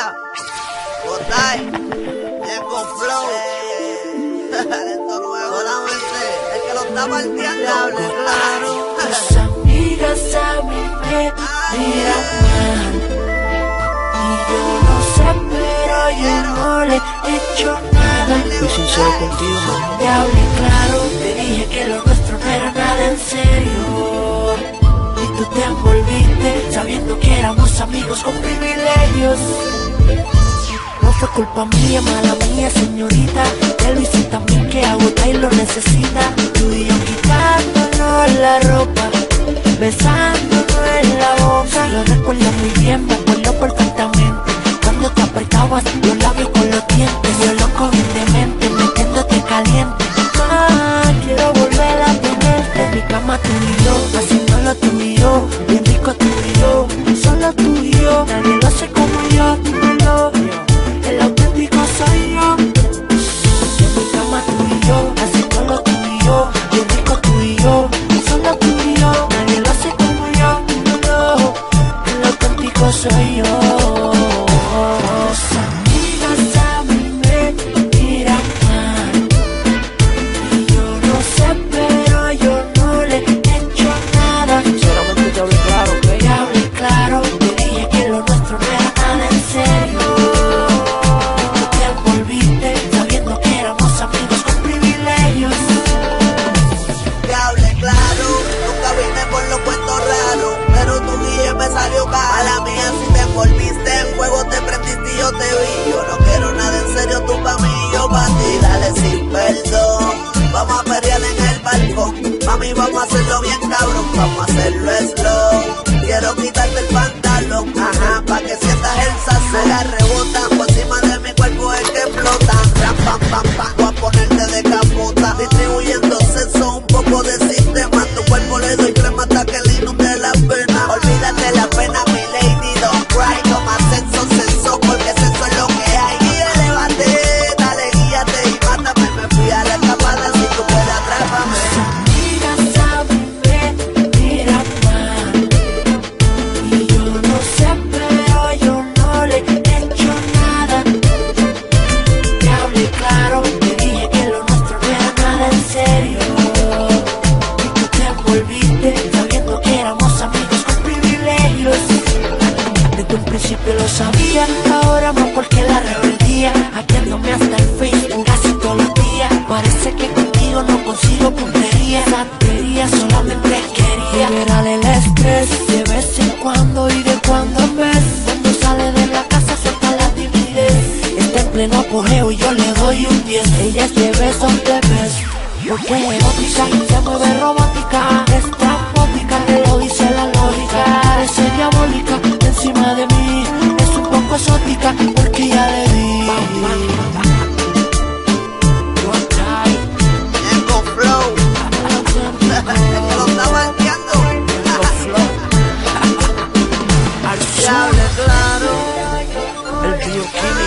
Yeah, Botay, Ñengo Flow. Esto nuevo, solamente el que lo está partiendo. Hable claro. Tus amigas a mí me miran mal, y yo no sé, pero yo no le he hecho nada. Fui sincero contigo, mami. Te hablé claro, te dije que lo nuestro no era nada en serio, y tú te envolviste sabiendo que éramos amigos con privilegios. No fue culpa mía, mala mía, señorita. Te lo hice también que agota y lo necesita. Tú y yo quitándonos la ropa, besándonos en la boca. Lo recuerdo muy bien, me acuerdo perfectamente cuando te apretabas los labios con los dientes. Yo loco bien demente, metiéndote caliente. Quiero volver a tenerte en mi cama, tú y yo, haciéndolo tú y yo, bien rico tú y yo, solo tú y yo. Nadie lo hace como yo, tú y yo. El auténtico soy yo. En mi cama tú y yo, haciéndolo tú y yo, bien rico tú y yo, solo tú y yo. Nadie lo hace como yo, tú y yo. El auténtico soy yo. Tus amigas a mí me miran mal, y yo no sé, pero yo no le he hecho nada. Sinceramente te hablé claro, ¿ok? Te hablé claro, te dije que lo nuestro no era nada en serio. Sabiendo que éramos amigos con privilegios. Te hablé claro, nunca vine por los cuentos raros, pero tu guille me salió caro. A la mía si te envolviste en fuego, te prendiste y yo te vi. Yo no quiero nada en serio, tú pa' mí y yo pa' ti. Dale sin perdón, vamos a pelear en el balcón. Mami, vamos a hacerlo bien cabrón, vamos a hacerlo slow. Quiero quitarte el pantalón, ajá, pa' que sientas el sazón. La rebotan por encima de mi cuerpo, es que explotan. Ram, pam, pam, pam, voy a ponerte de capota. Distribuyendo sexo, un poco de sistema. Tu cuerpo le doy crema hasta que le inunde la pena. Olvídate la pena, mi lady, don't cry. Toma sexo, sexo, porque sexo es lo que hay. Y elévate, dale, guíate y mátame. Me fui a la escapada, si tú puedes atrápame. Amigas a mí me miran mal, y yo no sé, pero yo no le he hecho nada. Te hablé claro, te dije que lo nuestro no era nada en serio, y tú te envolviste sabiendo que éramos amigos con privilegios. Desde un principio lo sabía, ahora más porque la rebeldía, hackeándome hasta el Facebook casi todos los días. Parece que contigo no consigo puntería, santería, solamente quería liberar el estrés de vez en cuando y de cuando en vez. Cuando sale de la casa suelta la timidez, está en pleno apogeo y yo le doy un 10. Ella es de beso de beso, porque es erótica, se mueve romántica, es trambótica, te lo dice la lógica. Parece diabólica encima de mí, es un poco exótica porque ya le di. Ñengo Flow, el que lo está partiendo. Te hablé claro. El bioquímico.